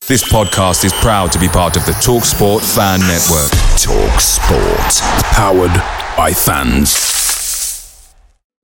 This podcast is proud to be part of the TalkSport Fan Network. TalkSport. Powered by fans.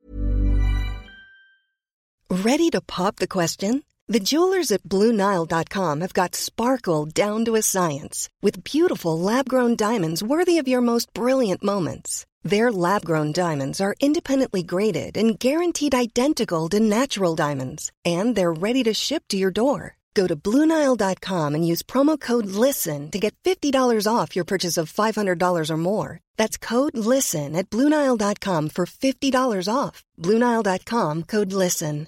Ready to pop the question? The jewelers at BlueNile.com have got sparkle down to a science with beautiful lab-grown diamonds worthy of your most brilliant moments. Their lab-grown diamonds are independently graded and guaranteed identical to natural diamonds. And they're ready to ship to your door. Go to BlueNile.com and use promo code LISTEN to get $50 off your purchase of $500 or more. That's code LISTEN at BlueNile.com for $50 off. BlueNile.com, code LISTEN.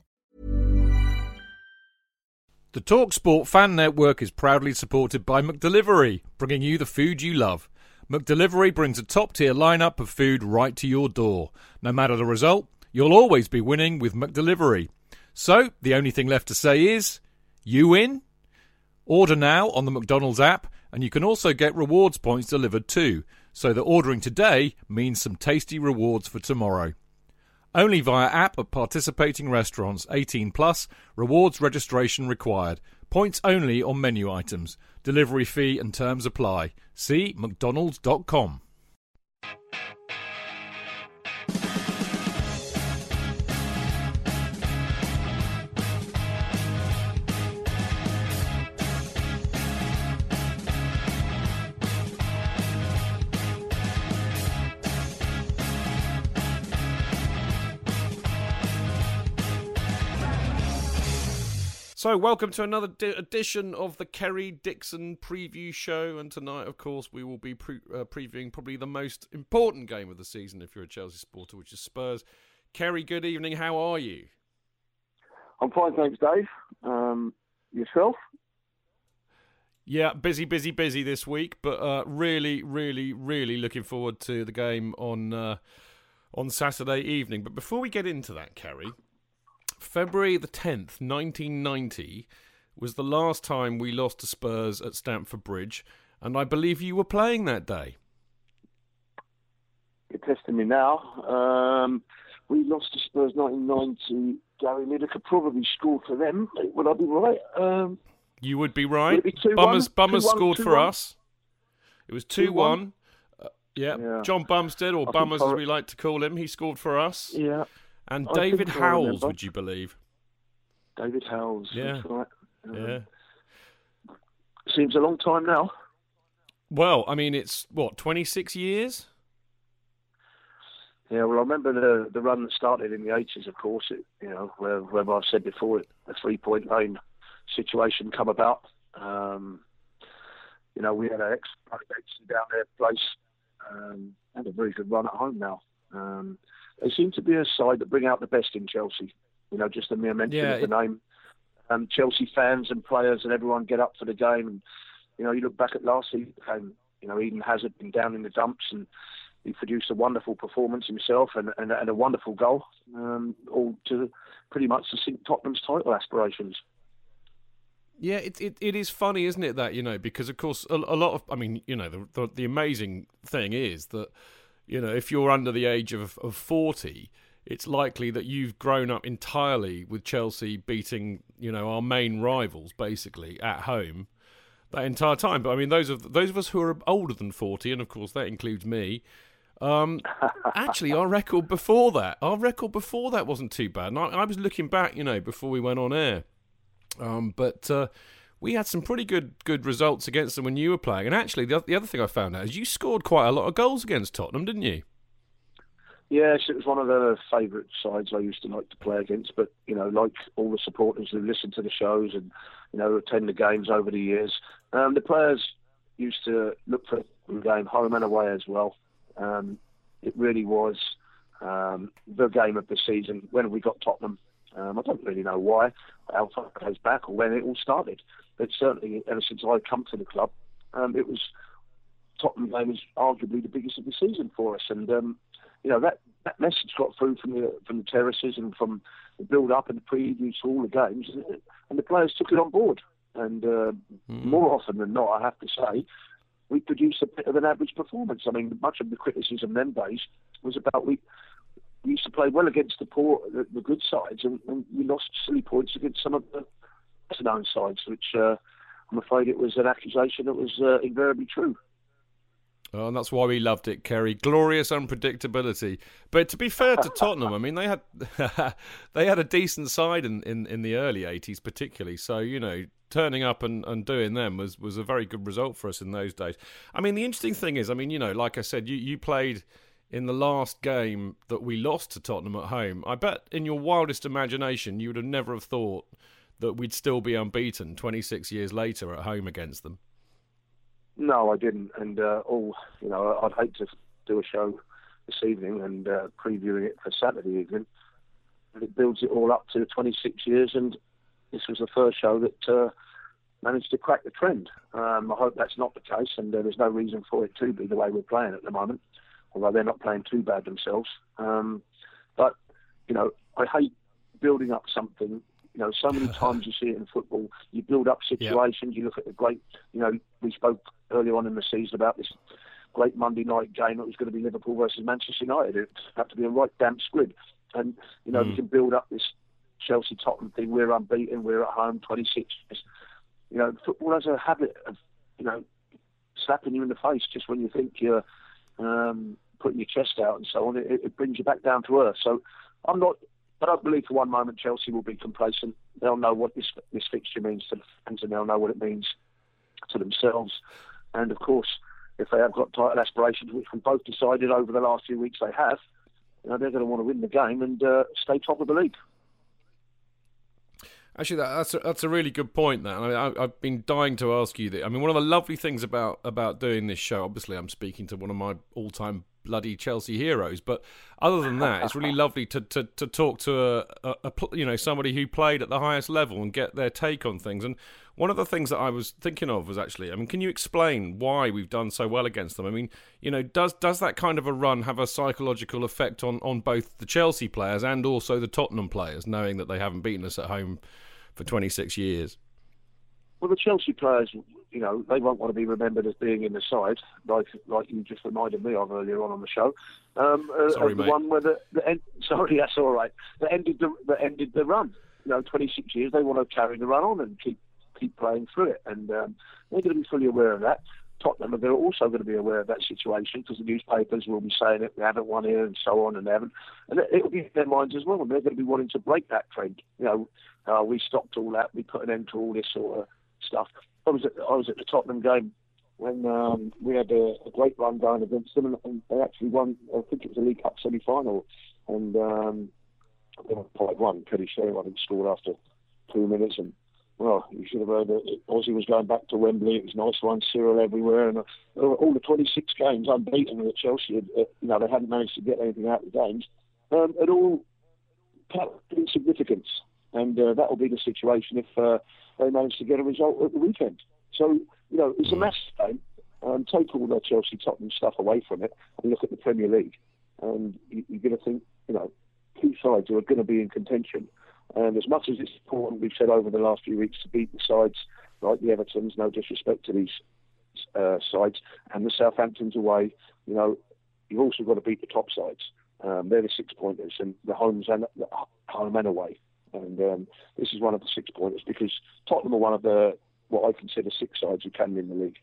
The TalkSport Fan Network is proudly supported by McDelivery, bringing you the food you love. McDelivery brings a top-tier lineup of food right to your door. No matter the result, you'll always be winning with McDelivery. So, the only thing left to say is, you win? Order now on the McDonald's app, and you can also get rewards points delivered too, so that ordering today means some tasty rewards for tomorrow. Only via app at participating restaurants. 18 plus. Rewards registration required. Points only on menu items. Delivery fee and terms apply. See mcdonalds.com. So, welcome to another edition of the Kerry Dixon preview show. And tonight, of course, we will be previewing probably the most important game of the season if you're a Chelsea supporter, which is Spurs. Kerry, good evening. How are you? I'm fine, thanks, Dave. Yourself? Yeah, busy this week, but really looking forward to the game on Saturday evening. But before we get into that, Kerry, February the 10th, 1990, was the last time we lost to Spurs at Stamford Bridge, and I believe you were playing that day. You're testing me now. We lost to Spurs 1990. Gary Lineker probably scored for them. Would I be right? You would be right. Would it be 2-1? Bummers scored 2-1? for us. It was 2-1. Yeah. John Bumstead, or Bummers as we like to call him, he scored for us. Yeah. And David Howells, would you believe? David Howells, yeah. That's right. Yeah. Seems a long time now. Well, I mean, it's, 26 years? Yeah, well, I remember the run that started in the 80s, of course, where I've said before, the 3-point lane situation come about. We had an ex-Exeter down there place, and a very good run at home now. They seem to be a side that bring out the best in Chelsea. Just the mere mention of the name. Chelsea fans and players and everyone get up for the game. And, you look back at last season, Eden Hazard been down in the dumps and he produced a wonderful performance himself and a wonderful goal, all to pretty much to sink Tottenham's title aspirations. Yeah, it is funny, isn't it, that, because, of course, a lot of, the amazing thing is that, if you're under the age of 40, it's likely that you've grown up entirely with Chelsea beating, our main rivals, basically, at home that entire time. But, I mean, those of us who are older than 40, and, of course, that includes me, actually, our record before that wasn't too bad. And I was looking back, before we went on air. But we had some pretty good results against them when you were playing. And actually, the other thing I found out is you scored quite a lot of goals against Tottenham, didn't you? Yes, it was one of the favourite sides I used to like to play against. But, like all the supporters who listen to the shows and, attend the games over the years, the players used to look for the game home and away as well. It really was the game of the season when we got Tottenham. I don't really know why, how far it goes back or when it all started. But certainly, ever since I come to the club, it was Tottenham game was arguably the biggest of the season for us. And that message got through from the terraces and from the build-up and the previews to all the games, and the players took it on board. And more often than not, I have to say, we produced a bit of an average performance. I mean, much of the criticism them days was about we used to play well against the good sides, and we lost silly points against some of the lesser-known sides, which I'm afraid it was an accusation that was invariably true. Oh, and that's why we loved it, Kerry. Glorious unpredictability. But to be fair to Tottenham, I mean, they had they had a decent side in the early 80s particularly. So, you know, turning up and doing them was a very good result for us in those days. I mean, the interesting thing is, I mean, you know, like I said, you played in the last game that we lost to Tottenham at home. I bet in your wildest imagination you would have never have thought that we'd still be unbeaten 26 years later at home against them. No, I didn't. And I'd hate to do a show this evening and previewing it for Saturday evening. And it builds it all up to 26 years, and this was the first show that managed to crack the trend. I hope that's not the case, and there's no reason for it to be the way we're playing at the moment, although they're not playing too bad themselves. But, you know, I hate building up something. You know, so many times you see it in football. You build up situations. Yep. You look at the great, you know, we spoke earlier on in the season about this great Monday night game that was going to be Liverpool versus Manchester United. It had to be a right damn squib. And, you know, we can build up this Chelsea-Tottenham thing. We're unbeaten. We're at home, 26 years. You know, football has a habit of, you know, slapping you in the face just when you think you're putting your chest out and so on. It brings you back down to earth. So I don't believe for one moment Chelsea will be complacent. They'll know what this fixture means to the fans, and they'll know what it means to themselves. And of course, if they have got title aspirations, which we both decided over the last few weeks they have, you know, they're going to want to win the game and stay top of the league. Actually, that's a really good point. That I mean, I've been dying to ask you that. I mean, one of the lovely things about doing this show, obviously, I'm speaking to one of my all-time bloody Chelsea heroes. But other than that, it's really lovely to talk to a somebody who played at the highest level and get their take on things. And one of the things that I was thinking of was actually, I mean, can you explain why we've done so well against them? I mean, you know, does that kind of a run have a psychological effect on both the Chelsea players and also the Tottenham players, knowing that they haven't beaten us at home for 26 years? Well, the Chelsea players, you know, they won't want to be remembered as being in the side, like you just reminded me of earlier on the show. Sorry, mate. The one where sorry, that's all right. That ended the run. You know, 26 years. They want to carry the run on and keep playing through it, and they're going to be fully aware of that. Tottenham are also going to be aware of that situation because the newspapers will be saying it. They haven't won here and so on, and they haven't. And it will be in their minds as well. And they're going to be wanting to break that trend. You know, we stopped all that. We put an end to all this sort of stuff. I was at the Tottenham game when we had a great run going against them, and they actually won. I think it was a League Cup semi-final, and they were 5-1. Pretty sure I think scored after 2 minutes, and well, you should have heard that Ozzy was going back to Wembley. It was nice one, Cyril everywhere, and all the 26 games unbeaten at Chelsea. You know, they hadn't managed to get anything out of the games. It all put in significance, and that will be the situation if they manage to get a result at the weekend. So, you know, it's a massive game. Take all the Chelsea-Tottenham stuff away from it and look at the Premier League, and you're going to think, you know, two sides who are going to be in contention. And as much as it's important, we've said over the last few weeks, to beat the sides like the Evertons, no disrespect to these sides, and the Southamptons away, you know, you've also got to beat the top sides. They're the 6-pointers, and the home and away. And this is one of the 6-pointers because Tottenham are one of the, what I consider, 6 sides who can win the league.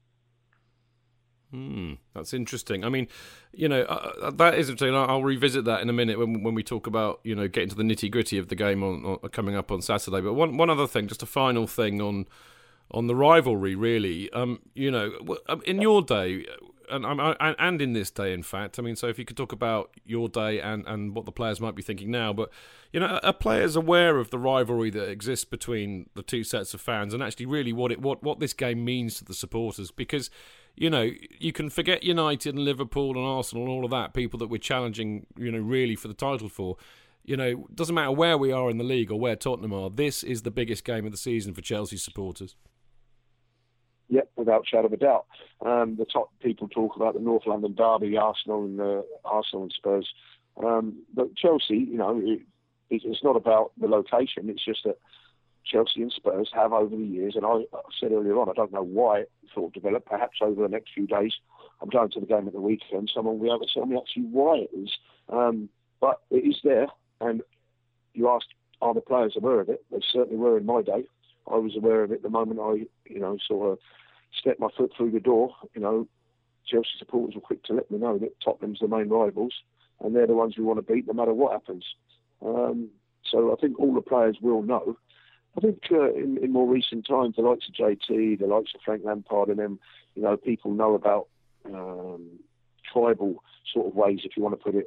That's interesting. I mean, you know, that is interesting. I'll revisit that in a minute when we talk about, you know, getting to the nitty gritty of the game on coming up on Saturday. But one other thing, just a final thing on the rivalry, really. You know, in your day, and in this day, in fact. I mean, so if you could talk about your day and what the players might be thinking now, but you know, are players aware of the rivalry that exists between the two sets of fans and actually really what this game means to the supporters? Because, you know, you can forget United and Liverpool and Arsenal and all of that, people that we're challenging, you know, really for the title for. You know, doesn't matter where we are in the league or where Tottenham are, this is the biggest game of the season for Chelsea supporters. Yep, without shadow of a doubt. The top people talk about the North London derby, Arsenal and Spurs. But Chelsea, you know, it's not about the location. It's just that Chelsea and Spurs have over the years, and I said earlier on, I don't know why it sort of developed. Perhaps over the next few days, I'm going to the game at the weekend. Someone will be able to tell me actually why it is. But it is there, and you asked, are the players aware of it? They certainly were in my day. I was aware of it the moment I, sort of stepped my foot through the door. Chelsea supporters were quick to let me know that Tottenham's the main rivals, and they're the ones we want to beat no matter what happens. So I think all the players will know. I think in more recent times, the likes of JT, the likes of Frank Lampard, and them, people know about tribal sort of ways, if you want to put it,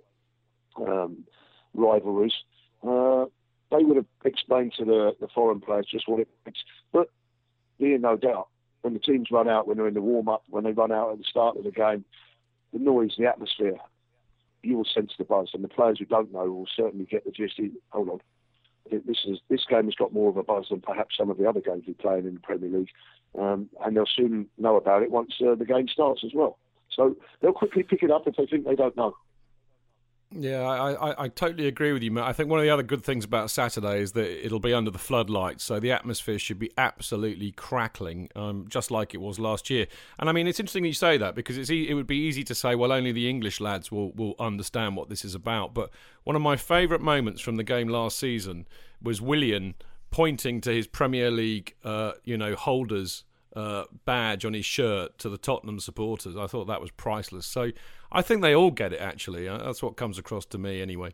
rivalries. They would have explained to the foreign players just what it means. But being no doubt, when the teams run out, when they're in the warm-up, when they run out at the start of the game, the noise, the atmosphere, you will sense the buzz. And the players who don't know will certainly get the gist. Hold on. This game has got more of a buzz than perhaps some of the other games we play in the Premier League. And they'll soon know about it once the game starts as well. So they'll quickly pick it up if they think they don't know. Yeah, I totally agree with you, Matt. I think one of the other good things about Saturday is that it'll be under the floodlights, so the atmosphere should be absolutely crackling, just like it was last year. And I mean, it's interesting you say that, because it would be easy to say, well, only the English lads will understand what this is about. But one of my favourite moments from the game last season was Willian pointing to his Premier League, holders badge on his shirt to the Tottenham supporters. I thought that was priceless. So I think they all get it, actually. That's what comes across to me anyway.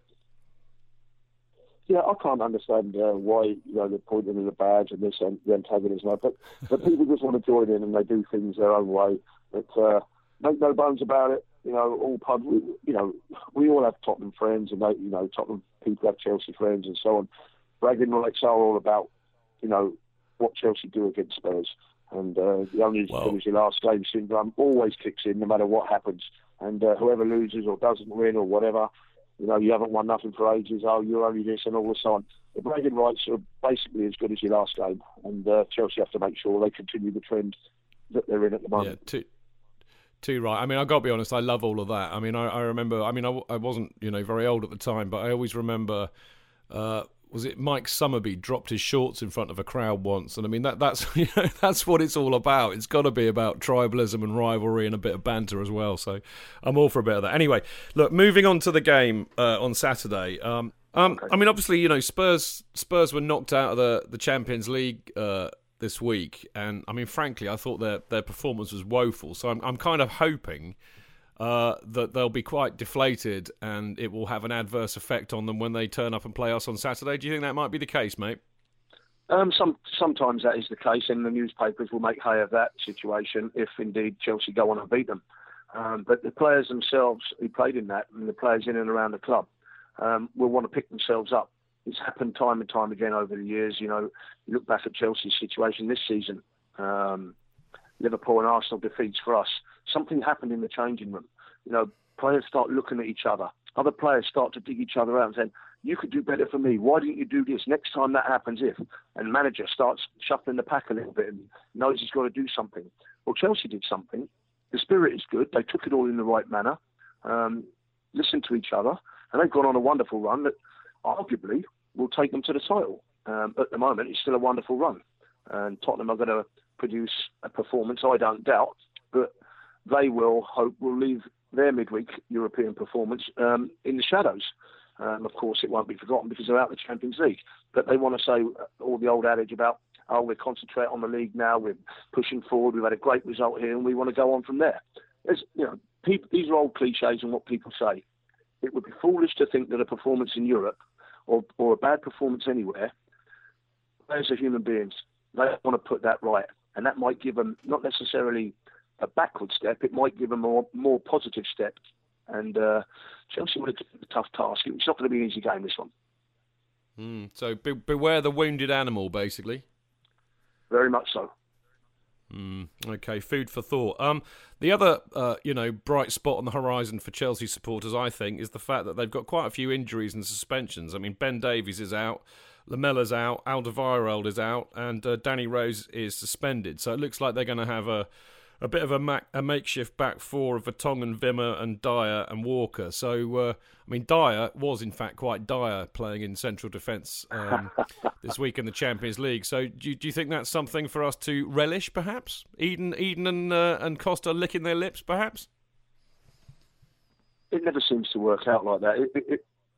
Yeah, I can't understand why they're pointing to the badge and this and the antagonism. But people just want to join in and they do things their own way. But make no bones about it. All pub. We all have Tottenham friends, and Tottenham people have Chelsea friends, and so on. Bragging rights are all about what Chelsea do against Spurs. And the only thing is your last game syndrome always kicks in no matter what happens. And whoever loses or doesn't win or whatever, you haven't won nothing for ages, you're only this and all this on. The bragging rights are basically as good as your last game. And Chelsea have to make sure they continue the trend that they're in at the moment. Yeah, too right. I mean, I've got to be honest, I love all of that. I mean, I remember, I wasn't, very old at the time, but I always remember... was it Mike Summerby dropped his shorts in front of a crowd once? And I mean, that's that's what it's all about. It's got to be about tribalism and rivalry and a bit of banter as well. So I'm all for a bit of that. Anyway, look, moving on to the game on Saturday. Okay. I mean, obviously, Spurs were knocked out of the Champions League this week, and I mean, frankly, I thought their performance was woeful. So I'm kind of hoping that they'll be quite deflated and it will have an adverse effect on them when they turn up and play us on Saturday. Do you think that might be the case, mate? Sometimes that is the case, and the newspapers will make hay of that situation if indeed Chelsea go on and beat them. But the players themselves who played in that, and the players in and around the club, will want to pick themselves up. It's happened time and time again over the years. You look back at Chelsea's situation this season. Liverpool and Arsenal defeats for us. Something happened in the changing room. Players start looking at each other. Other players start to dig each other out and saying, you could do better for me. Why didn't you do this? Next time that happens, if. And manager starts shuffling the pack a little bit and knows he's got to do something. Well, Chelsea did something. The spirit is good. They took it all in the right manner, listened to each other, and they've gone on a wonderful run that arguably will take them to the title. At the moment, it's still a wonderful run. And Tottenham are going to produce a performance, I don't doubt, but they will leave their midweek European performance in the shadows. Of course, it won't be forgotten because they're out of the Champions League. But they want to say all the old adage about, we concentrate on the league now, we're pushing forward, we've had a great result here, and we want to go on from there. These are old cliches and what people say. It would be foolish to think that a performance in Europe or a bad performance anywhere, players are human beings. They want to put that right. And that might give them not necessarily a backward step, it might give them a more positive step. And Chelsea would have taken a tough task. It's not going to be an easy game, this one. So beware the wounded animal, basically. Very much so. Okay, food for thought. The other, bright spot on the horizon for Chelsea supporters, I think, is the fact that they've got quite a few injuries and suspensions. I mean, Ben Davies is out, Lamella's out, Alderweireld is out, and Danny Rose is suspended. So it looks like they're going to have a bit of a makeshift back four of Vertonghen, Wimmer and Dyer and Walker. So, Dyer was in fact quite dire playing in central defence this week in the Champions League. So do you think that's something for us to relish, perhaps? Eden and Costa licking their lips, perhaps? It never seems to work out like that.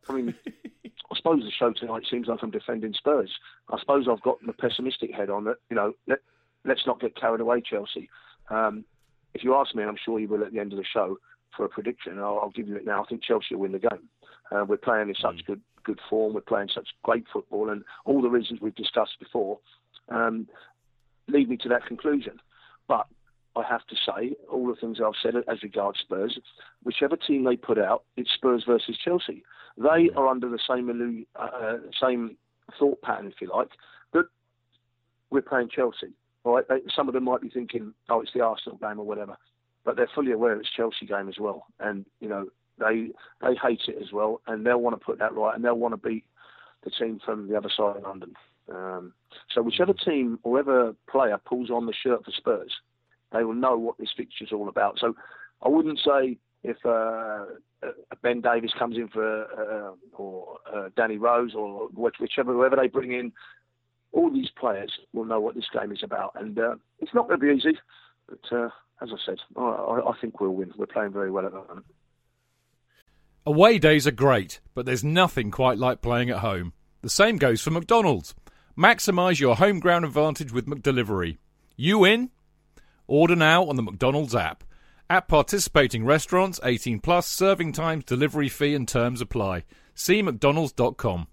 I mean, I suppose the show tonight seems like I'm defending Spurs. I suppose I've got the pessimistic head on that. Let's not get carried away, Chelsea. If you ask me, and I'm sure you will at the end of the show, for a prediction, I'll give you it now. I think Chelsea will win the game. We're playing in such good form. We're playing such great football, and all the reasons we've discussed before lead me to that conclusion. But I have to say, all the things I've said as regards Spurs, whichever team they put out, it's Spurs versus Chelsea. They are under the same thought pattern, if you like, that we're playing Chelsea. All right? Some of them might be thinking, oh, it's the Arsenal game or whatever, but they're fully aware it's Chelsea game as well. And, they hate it as well, and they'll want to put that right, and they'll want to beat the team from the other side of London. So whichever team or whoever player pulls on the shirt for Spurs, they will know what this fixture's all about. So I wouldn't say if Ben Davies comes in for or Danny Rose or whoever they bring in, all these players will know what this game is about. And it's not going to be easy, but as I said, I think we'll win. We're playing very well at the moment. Away days are great, but there's nothing quite like playing at home. The same goes for McDonald's. Maximise your home ground advantage with McDelivery. You in? Order now on the McDonald's app. At participating restaurants, 18 plus, serving times, delivery fee and terms apply. See mcdonalds.com.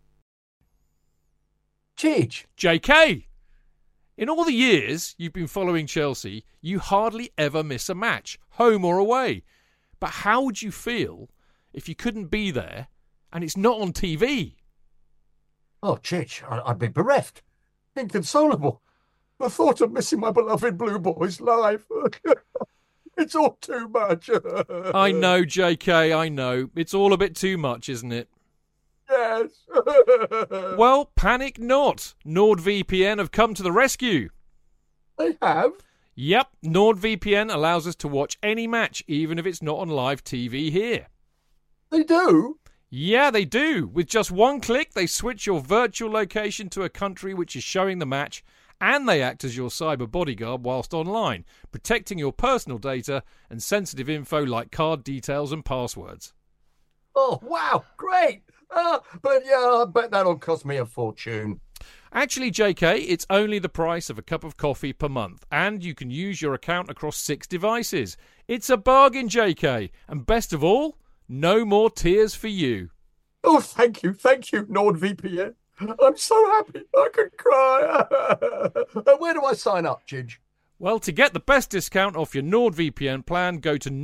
Chidge. JK! In all the years you've been following Chelsea, you hardly ever miss a match, home or away. But how would you feel if you couldn't be there and it's not on TV? Oh, Chidge, I'd be bereft. Inconsolable. The thought of missing my beloved Blue Boys live. It's all too much. I know, JK, I know. It's all a bit too much, isn't it? Yes. Well, panic not. NordVPN have come to the rescue. They have? Yep, NordVPN allows us to watch any match, even if it's not on live TV here. They do? Yeah, they do. With just one click, they switch your virtual location to a country which is showing the match, and they act as your cyber bodyguard whilst online, protecting your personal data and sensitive info like card details and passwords. Oh, wow, great. But yeah, I bet that'll cost me a fortune. Actually, JK, it's only the price of a cup of coffee per month, and you can use your account across 6 devices. It's a bargain, JK, and best of all, no more tears for you. Oh, thank you, NordVPN. I'm so happy I could cry. Where do I sign up, Chidge? Well, to get the best discount off your NordVPN plan, go to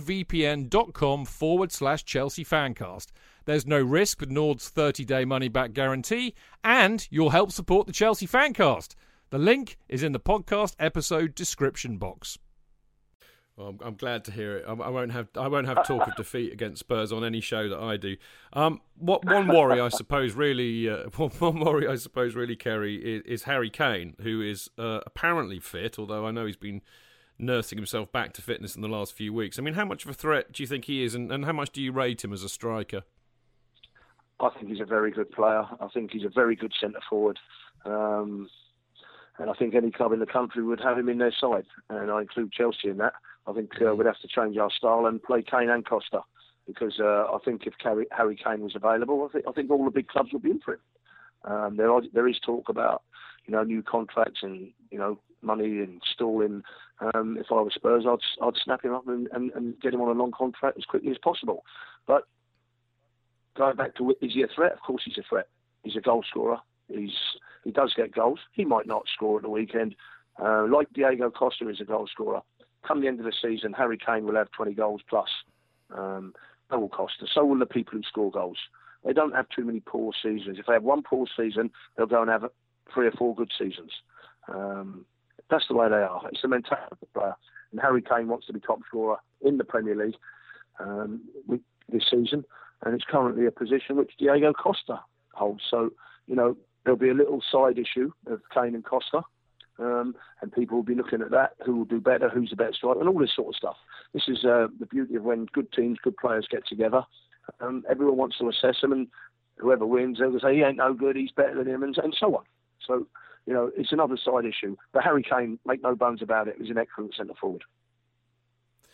nordvpn.com/Chelsea Fancast. There's no risk with Nord's 30-day money-back guarantee, and you'll help support the Chelsea Fancast. The link is in the podcast episode description box. Well, I'm glad to hear it. I won't have talk of defeat against Spurs on any show that I do. One worry, I suppose, really, Kerry, is Harry Kane, who is apparently fit, although I know he's been nursing himself back to fitness in the last few weeks. I mean, how much of a threat do you think he is, and how much do you rate him as a striker? I think he's a very good player. I think he's a very good centre forward. And I think any club in the country would have him in their side. And I include Chelsea in that. I think we'd have to change our style and play Kane and Costa. Because I think if Harry Kane was available, I think all the big clubs would be in for him. There is talk about, new contracts and, money and stalling. If I was Spurs, I'd snap him up and get him on a long contract as quickly as possible. But going back to, is he a threat? Of course he's a threat. He's a goal scorer. He does get goals. He might not score at the weekend. Like Diego Costa is a goal scorer. Come the end of the season, Harry Kane will have 20 goals plus. So will Costa. So will the people who score goals. They don't have too many poor seasons. If they have one poor season, they'll go and have 3 or 4 good seasons. That's the way they are. It's the mentality of the player. And Harry Kane wants to be top scorer in the Premier League this season. And it's currently a position which Diego Costa holds. So, there'll be a little side issue of Kane and Costa. And people will be looking at that, who will do better, who's the better striker, and all this sort of stuff. This is the beauty of when good teams, good players get together. Everyone wants to assess them, and whoever wins, they'll say, he ain't no good, he's better than him, and so on. So, it's another side issue. But Harry Kane, make no bones about it, is an excellent centre-forward.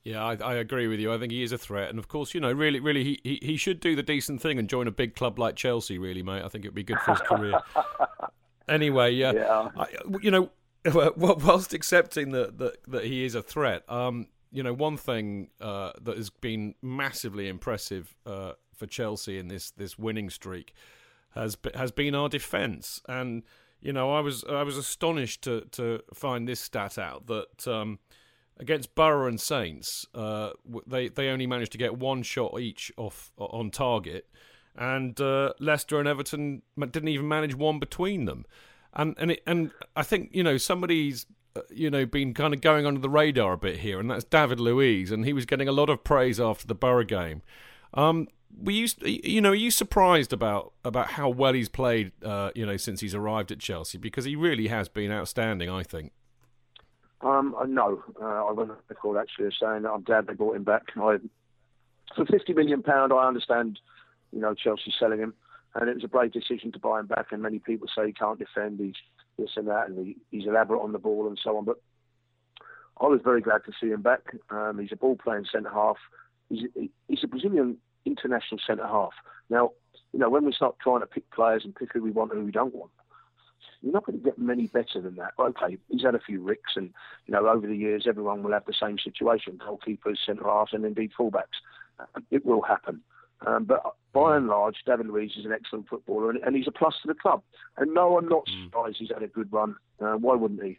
Yeah, I agree with you. I think he is a threat, and of course, really, he should do the decent thing and join a big club like Chelsea. Really, mate, I think it'd be good for his career. Anyway, Yeah. Whilst accepting that he is a threat, one thing that has been massively impressive for Chelsea in this winning streak has been our defence, and I was astonished to find this stat out that. Against Borough and Saints, they only managed to get one shot each off on target, and Leicester and Everton didn't even manage one between them. And I think somebody's been kind of going under the radar a bit here, and that's David Luiz, and he was getting a lot of praise after the Borough game. Are you surprised about how well he's played since he's arrived at Chelsea? Because he really has been outstanding, I think. No, I went on record actually saying that I'm glad they brought him back. For £50 million, I understand, Chelsea selling him, and it was a brave decision to buy him back. And many people say he can't defend, he's this and that, and he's elaborate on the ball and so on. But I was very glad to see him back. He's a ball-playing centre half. He's a Brazilian international centre half. Now, when we start trying to pick players and pick who we want and who we don't want, you're not going to get many better than that. Okay, he's had a few ricks, and over the years, everyone will have the same situation: goalkeepers, centre halves, and indeed fullbacks. It will happen. But by and large, David Luiz is an excellent footballer, and he's a plus to the club. And no, I'm not surprised he's had a good run. Why wouldn't he?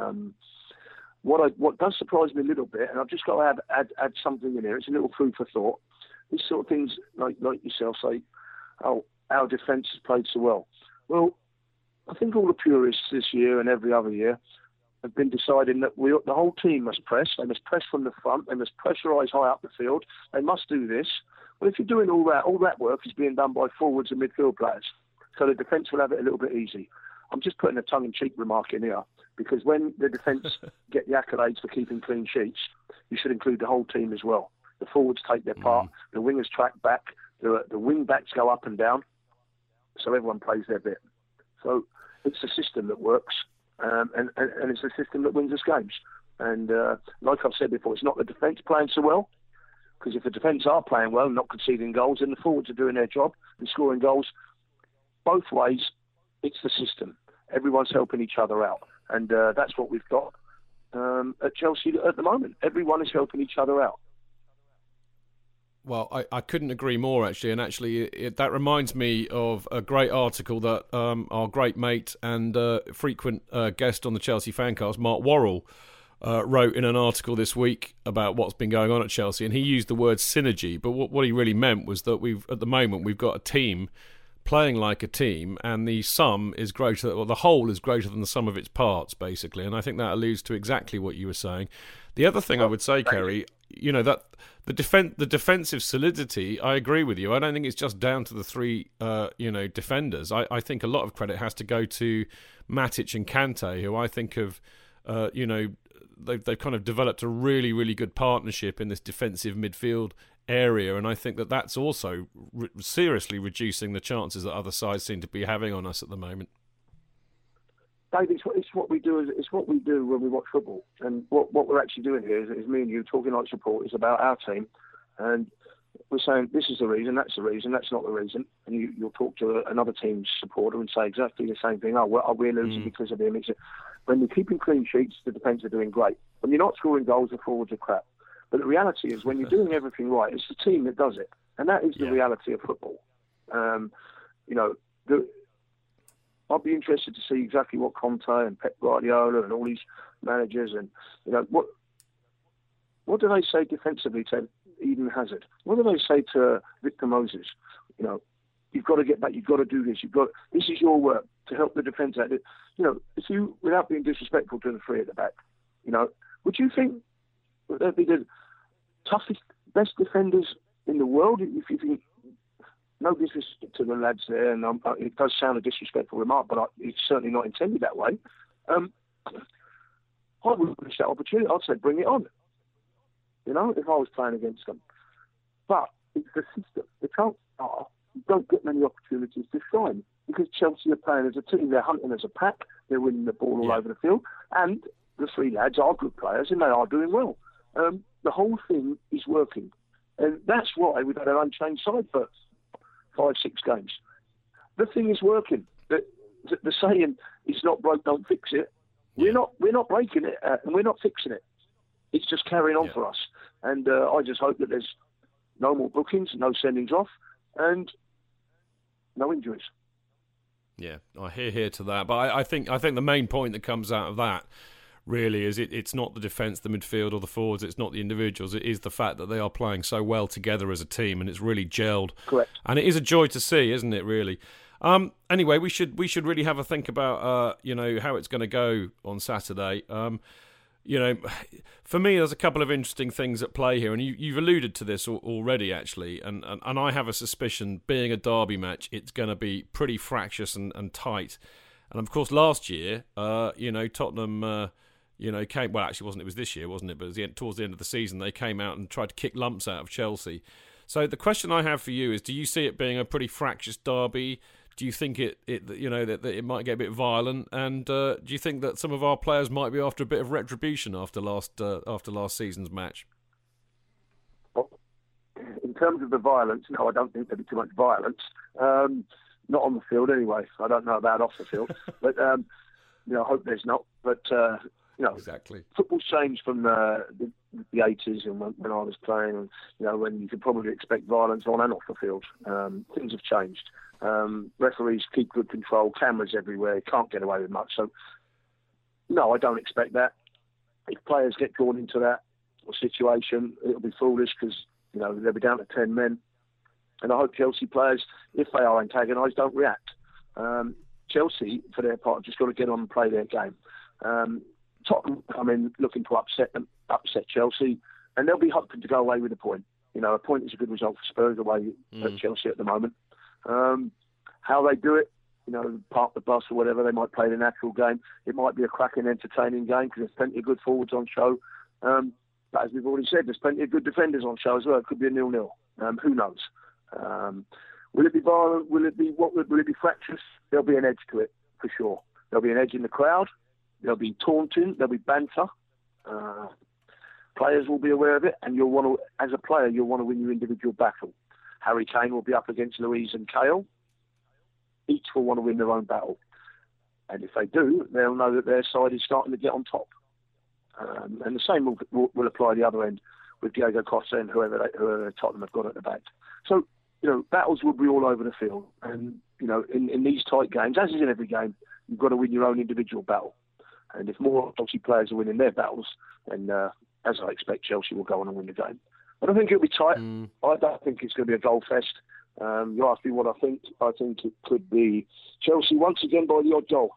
What does surprise me a little bit, and I've just got to add something in here. It's a little food for thought. These sort of things, like yourself say, "Oh, our defence has played so well." Well, I think all the purists this year and every other year have been deciding that the whole team must press. They must press from the front. They must pressurise high up the field. They must do this. Well, if you're doing all that work is being done by forwards and midfield players. So the defence will have it a little bit easy. I'm just putting a tongue-in-cheek remark in here, because when the defence get the accolades for keeping clean sheets, you should include the whole team as well. The forwards take their part. The wingers track back. The wing backs go up and down. So everyone plays their bit. So it's a system that works, and it's a system that wins us games. And like I've said before, it's not the defence playing so well, because if the defence are playing well and not conceding goals, then the forwards are doing their job and scoring goals. Both ways, it's the system. Everyone's helping each other out, and that's what we've got at Chelsea at the moment. Everyone is helping each other out. Well, I couldn't agree more, actually. And actually, that reminds me of a great article that our great mate and frequent guest on the Chelsea Fancast, Mark Worrell, wrote in an article this week about what's been going on at Chelsea. And he used the word synergy. But what he really meant was that at the moment, we've got a team playing like a team, and the sum is greater, or the whole is greater than the sum of its parts, basically. And I think that alludes to exactly what you were saying. The other thing I would say, Kerry, that the defensive solidity, I agree with you. I don't think it's just down to the three, defenders. I think a lot of credit has to go to Matic and Kante, who I think have, they've kind of developed a really, really good partnership in this defensive midfield area, and I think that's also seriously reducing the chances that other sides seem to be having on us at the moment. Dave, it's what we do. It's what we do when we watch football, and what we're actually doing here is me and you talking like supporters about our team, and we're saying this is the reason, that's the reason, that's not the reason, and you'll talk to another team's supporter and say exactly the same thing. We're losing because of him. When you're keeping clean sheets, the defence are doing great. When you're not scoring goals, the forwards are crap. But the reality is, when you're doing everything right, it's the team that does it, and that is the reality of football. I'd be interested to see exactly what Conte and Pep Guardiola and all these managers and what do they say defensively to Eden Hazard? What do they say to Victor Moses? You've got to get back. You've got to do this. This is your work to help the defence out. If you, without being disrespectful to the three at the back, would you think that they'd be the toughest, best defenders in the world? If you think, no disrespect to the lads there, and it does sound a disrespectful remark, but it's certainly not intended that way. I would wish that opportunity. I'd say bring it on. If I was playing against them. But it's the system. The chances are you don't get many opportunities to shine because Chelsea are playing as a team. They're hunting as a pack. They're winning the ball all over the field. And the three lads are good players and they are doing well. the whole thing is working. And that's why we've had an unchanged side for 5-6 games. The thing is working. The saying is not broke, don't fix it. We're not breaking it, and we're not fixing it. It's just carrying on for us. And I just hope that there's no more bookings, no sendings off, and no injuries. Yeah, I hear to that. But I think the main point that comes out of that really is it's not the defence, the midfield or the forwards, it's not the individuals, it is the fact that they are playing so well together as a team and it's really gelled. Correct. And it is a joy to see, isn't it, really? Anyway, we should really have a think about how it's going to go on Saturday. For me, there's a couple of interesting things at play here, and you've alluded to this already, actually. And I have a suspicion, being a derby match, it's going to be pretty fractious and tight. And of course, last year, Tottenham, came. Well, actually, it was this year, wasn't it? But towards the end of the season, they came out and tried to kick lumps out of Chelsea. So the question I have for you is: do you see it being a pretty fractious derby? Do you think that it might get a bit violent? And do you think that some of our players might be after a bit of retribution after last season's match? Well, in terms of the violence, no, I don't think there'll be too much violence. Not on the field, anyway. I don't know about off the field, but I hope there's not. But exactly. Football's changed from the 80s and when I was playing. When you could probably expect violence on and off the field. Things have changed. Referees keep good control, cameras everywhere, can't get away with much. So, no, I don't expect that. If players get drawn into that situation, it'll be foolish because, they'll be down to 10 men. And I hope Chelsea players, if they are antagonised, don't react. Chelsea, for their part, just got to get on and play their game. Tottenham come in looking to upset Chelsea, and they'll be hoping to go away with a point. A point is a good result for Spurs away at Chelsea at the moment. How they do it, park the bus or whatever, they might play the natural game. It might be a cracking, entertaining game because there's plenty of good forwards on show. But as we've already said, there's plenty of good defenders on show as well. It could be a 0-0. Who knows? Will it be violent? Will it be fractious? There'll be an edge to it, for sure. There'll be an edge in the crowd. There'll be taunting. There'll be banter. Players will be aware of it, and as a player, you'll want to win your individual battle. Harry Kane will be up against Luiz and Kale. Each will want to win their own battle. And if they do, they'll know that their side is starting to get on top. And the same will apply the other end with Diego Costa and whoever Tottenham have got at the back. So, battles will be all over the field. And, in these tight games, as is in every game, you've got to win your own individual battle. And if more Chelsea players are winning their battles, then, as I expect, Chelsea will go on and win the game. I don't think it'll be tight. I don't think it's going to be a goal fest. You asked me what I think. I think it could be Chelsea once again by the odd goal.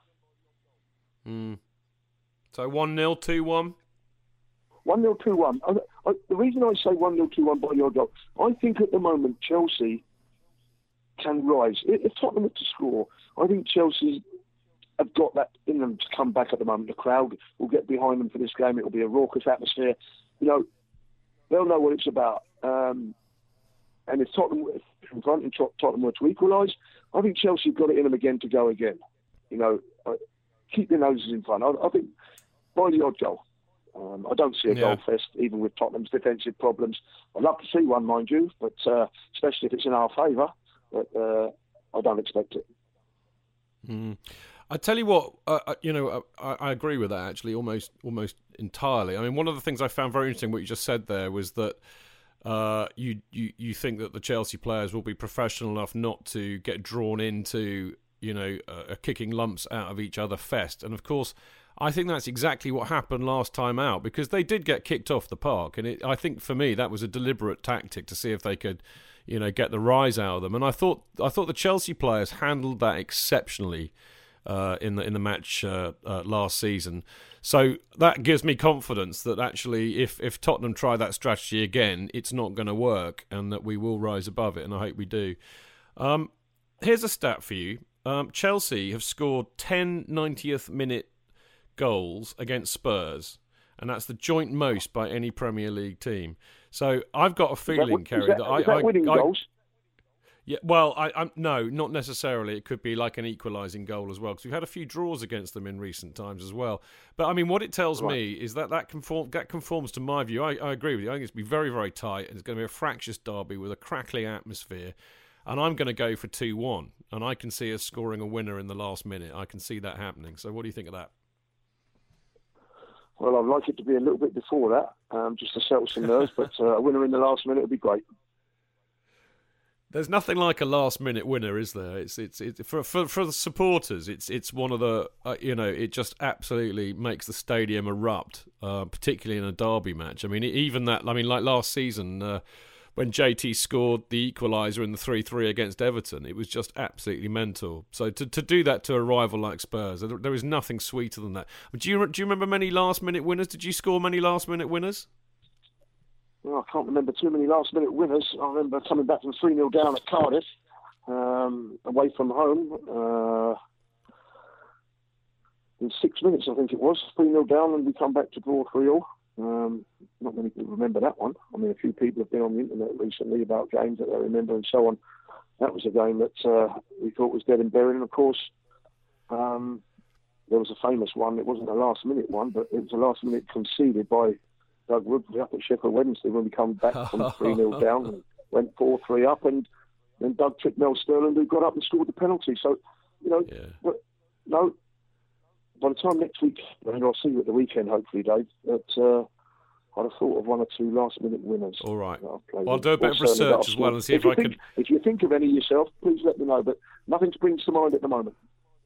So 1-0, 2-1? 1-0, 2-1. The reason I say 1-0, 2-1 by the odd goal, I think at the moment Chelsea can rise. If Tottenham were to score, I think Chelsea have got that in them to come back at the moment. The crowd will get behind them for this game. It will be a raucous atmosphere. They'll know what it's about. And if Tottenham were in front and Tottenham were to equalise, I think Chelsea have got it in them again to go again. Keep their noses in front. I think by the odd goal. I don't see a goal fest, even with Tottenham's defensive problems. I'd love to see one, mind you, but especially if it's in our favour. But I don't expect it. I tell you what, I agree with that actually, almost entirely. I mean, one of the things I found very interesting, what you just said there, was that you think that the Chelsea players will be professional enough not to get drawn into a kicking lumps out of each other fest. And of course, I think that's exactly what happened last time out, because they did get kicked off the park, and I think for me that was a deliberate tactic to see if they could, get the rise out of them. And I thought the Chelsea players handled that exceptionally in the match last season. So that gives me confidence that actually if Tottenham try that strategy again, it's not going to work, and that we will rise above it, and I hope we do. Here's a stat for you. Chelsea have scored 10 90th minute goals against Spurs, and that's the joint most by any Premier League team. So I've got a feeling, Kerry, that winning goals? Yeah, well, I'm no, not necessarily. It could be like an equalising goal as well, because we've had a few draws against them in recent times as well. But I mean, what it tells me is that conforms to my view. I agree with you. I think it's going to be very, very tight, and it's going to be a fractious derby with a crackling atmosphere. And I'm going to go for 2-1, and I can see us scoring a winner in the last minute. I can see that happening. So what do you think of that? Well, I'd like it to be a little bit before that, just to settle some nerves, but a winner in the last minute would be great. There's nothing like a last-minute winner, is there? It's for the supporters. It's one of the it just absolutely makes the stadium erupt, particularly in a derby match. I mean, even that. I mean, like last season when JT scored the equaliser in the 3-3 against Everton, it was just absolutely mental. So to do that to a rival like Spurs, there is nothing sweeter than that. Do you remember many last-minute winners? Did you score many last-minute winners? Well, I can't remember too many last-minute winners. I remember coming back from 3-0 down at Cardiff, away from home. In 6 minutes, I think it was, 3-0 down, and we come back to draw 3-0. Not many people remember that one. I mean, a few people have been on the internet recently about games that they remember and so on. That was a game that we thought was dead and buried. And, of course, there was a famous one. It wasn't a last-minute one, but it was a last-minute conceded by Doug Woodley up at Sheffield Wednesday when we come back from 3-0 down and went 4-3 up, and then Doug tricked Mel Sterland, who got up and scored the penalty. So, but no, by the time next week, and I'll see you at the weekend, hopefully, Dave, that I'd have thought of one or two last-minute winners. All right. Well, I'll do a bit of research as well and see if I can... If you think of any yourself, please let me know, but nothing springs to mind at the moment.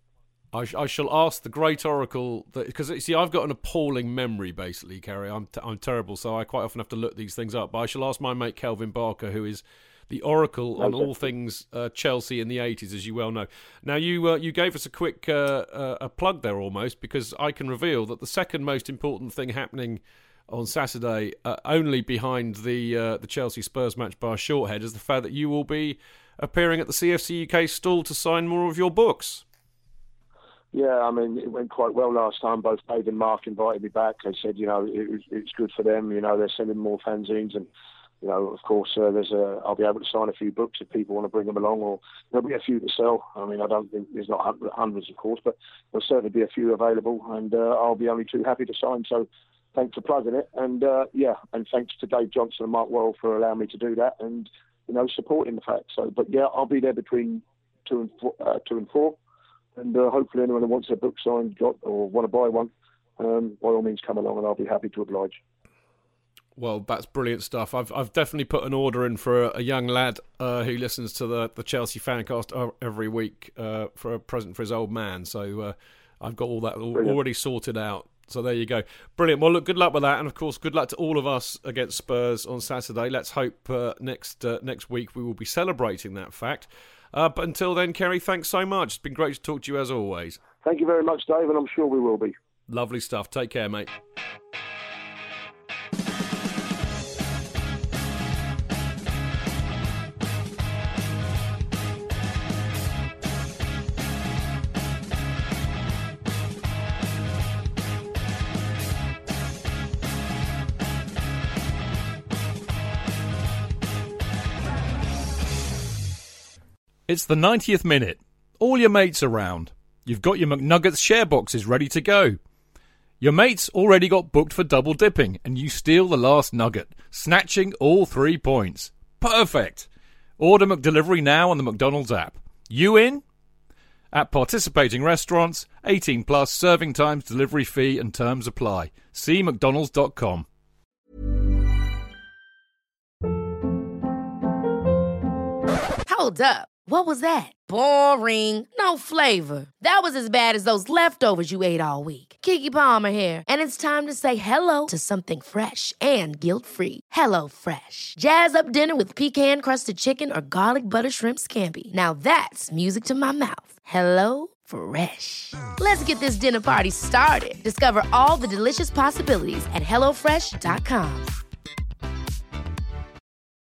I shall ask the great oracle, because see, I've got an appalling memory, basically, Kerry. I'm terrible, so I quite often have to look these things up. But I shall ask my mate Kelvin Barker, who is the oracle on all things Chelsea in the 80s, as you well know. Now, you gave us a quick a plug there almost, because I can reveal that the second most important thing happening on Saturday, only behind the Chelsea Spurs match by a short head, is the fact that you will be appearing at the CFC UK stall to sign more of your books. Yeah, I mean, it went quite well last time. Both Dave and Mark invited me back. They said, it's good for them. They're sending more fanzines, and of course, I'll be able to sign a few books if people want to bring them along, or there'll be a few to sell. I mean, I don't think there's not hundreds, of course, but there'll certainly be a few available, and I'll be only too happy to sign. So, thanks for plugging it, and and thanks to Dave Johnson and Mark Worrell for allowing me to do that, and supporting the fact. So, but yeah, I'll be there between 2 and 4. And hopefully anyone who wants their book signed or want to buy one, by all means come along, and I'll be happy to oblige. Well, that's brilliant stuff. I've definitely put an order in for a young lad who listens to the Chelsea Fancast every week for a present for his old man. So I've got all that already sorted out. So there you go. Brilliant. Well, look, good luck with that. And, of course, good luck to all of us against Spurs on Saturday. Let's hope next week we will be celebrating that fact. But until then, Kerry, thanks so much. It's been great to talk to you as always. Thank you very much, Dave, and I'm sure we will be. Lovely stuff. Take care, mate. It's the 90th minute. All your mates around. You've got your McNuggets share boxes ready to go. Your mates already got booked for double dipping, and you steal the last nugget, snatching all 3 points. Perfect. Order McDelivery now on the McDonald's app. You in? At participating restaurants, 18 plus, serving times, delivery fee and terms apply. See mcdonalds.com. Hold up. What was that? Boring. No flavor. That was as bad as those leftovers you ate all week. Keke Palmer here, and it's time to say hello to something fresh and guilt-free. Hello Fresh. Jazz up dinner with pecan-crusted chicken or garlic butter shrimp scampi. Now that's music to my mouth. Hello Fresh. Let's get this dinner party started. Discover all the delicious possibilities at HelloFresh.com.